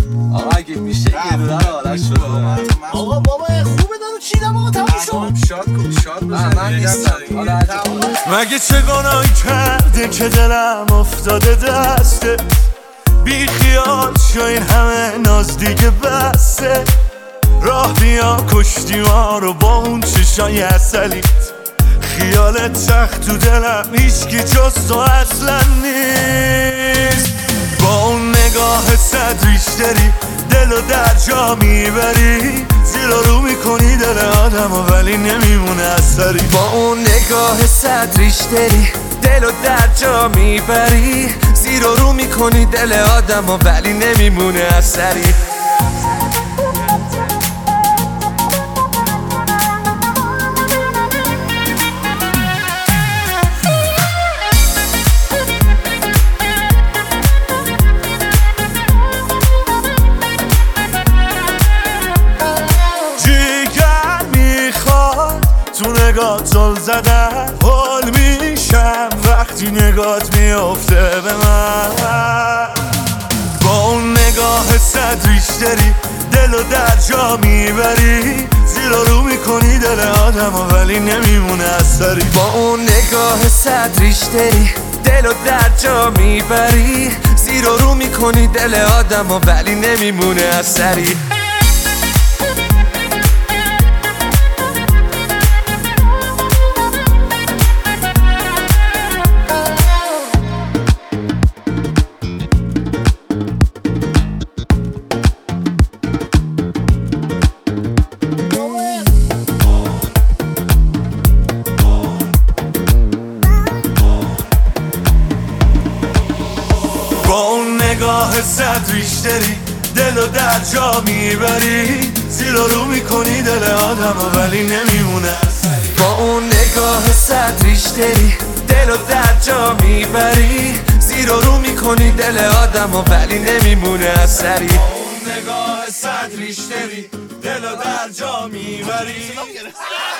آقا اگه میشه یه دونه رو آرش رو بده. آقا بابا خوبه دارو چیدم آقا تموم شد. شاد کن شاد بزن. من نیستم. مگه چه گناهی کرده که دلم افتاده دسته، بی خیال شو این همه ناز دیگه بسته. راه بیا کشتی ما رو با اون چشای اصلیت، خیالت سخت تو دلم هیچکی جز تو اصلا نیست. با اون نگاه صد ریشتری دلو در جا میبری، زیر رو میکنی دل آدمو ولی نمیمونه اثری. با اون نگاه صد ریشتری دلو در جا میبری، زیر رو میکنی دل آدمو ولی نمیمونه اثری. تو نگاه زل زدن حال میشم وقتی نگات میافته به من. با اون نگاه صد ریشتری دلو در جا میبری، زیر رو میکنی دل آدمو ولی نمیمونه اثری. با اون نگاه صد ریشتری دلو در جا میبری، زیر رو میکنی دل آدمو ولی نمیمونه اثری. با اون نگاه صد ریشتری دلو در جا میبری، زیر رو میکنی دل آدمو ولی نمیمونه اثری. با اون نگاه صد ریشتری دلو در جا میبری، زیر رو میکنی دل آدمو ولی نمیمونه اثری. با اون نگاه صد ریشتری دلو در جا میبری.